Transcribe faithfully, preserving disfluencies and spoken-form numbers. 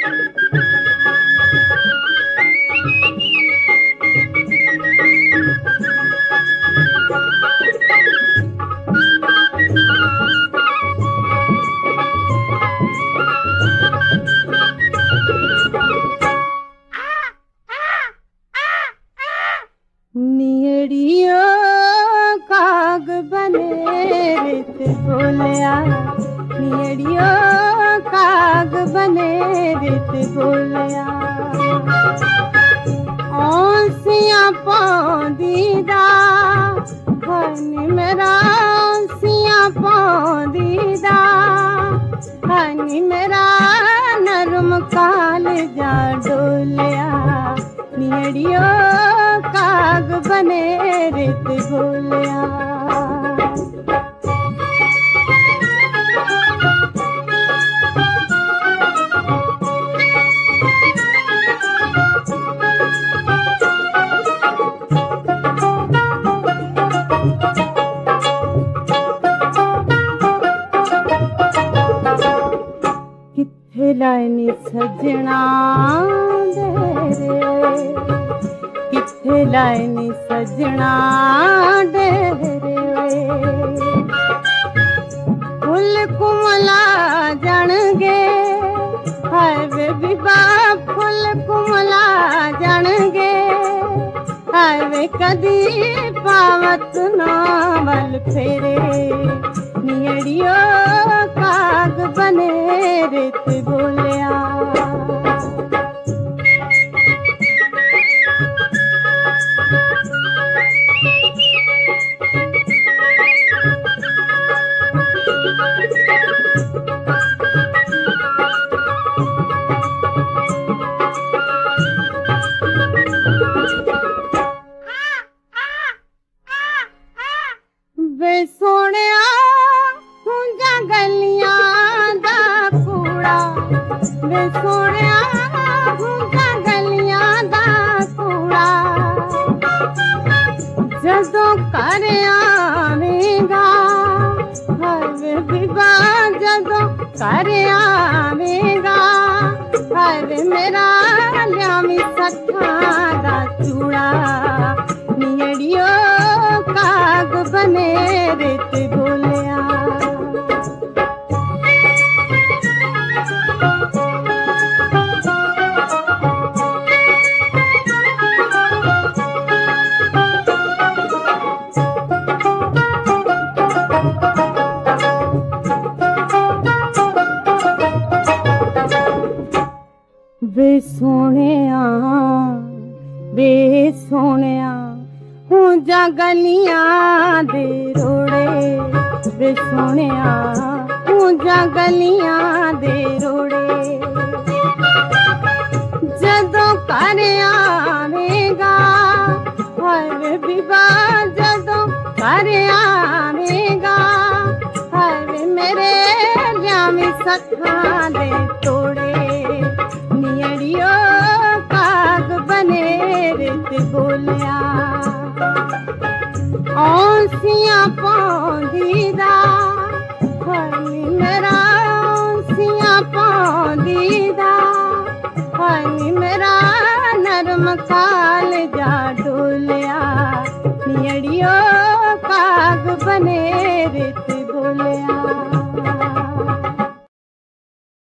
नियड़ियो काग बने रित बोलिया, नियड़ियो काग बने रित बोलिया। औसियां पौंदी दा हनी मेरा, औसियां पौंदी दा हनी मेरा, नरम काल जा डोलिया। नियड़ियो काग बने रित बोलिया। किथे लाइनी सजना डेरे, किथे लाइनी सजना डेरे। फुल कुमला जाणगे हाय वे बिबा, फुल कुमला जाणगे हाय वे कदी पावत ना वल फेरे। नियड़ियो काग बने रित बोलिया। वे सोहणिया हुंजा गलियां दा कूड़ा, वे सोहणिया हुंजा गलियां दा कूड़ा। जदों घर आवेगा हाय वे बिबा, जदों घर आवेगा हाय वे मेरा, लियावी सट्ठां दा चूड़ा। नियड़ियो काग बने रित बोलिया। वे सोहणिया वे सोहणिया हुंजा गलियां दे रोड़े, वे सोहणिया हुंजा गलियां दे रोड़े। जदों घर आवेगा हाय वे बिबा, जदों घर आवेगा हाय वे मेरे, लियावी सट्ठां दे तोड़े। नियड़ियो काग बने रित बोलिया। औसियां पौंदी दा हनी मेरा, औसियां पौंदी दा हनी मेरा, नरम काल जा डोलिया। नियड़ियो काग बने रित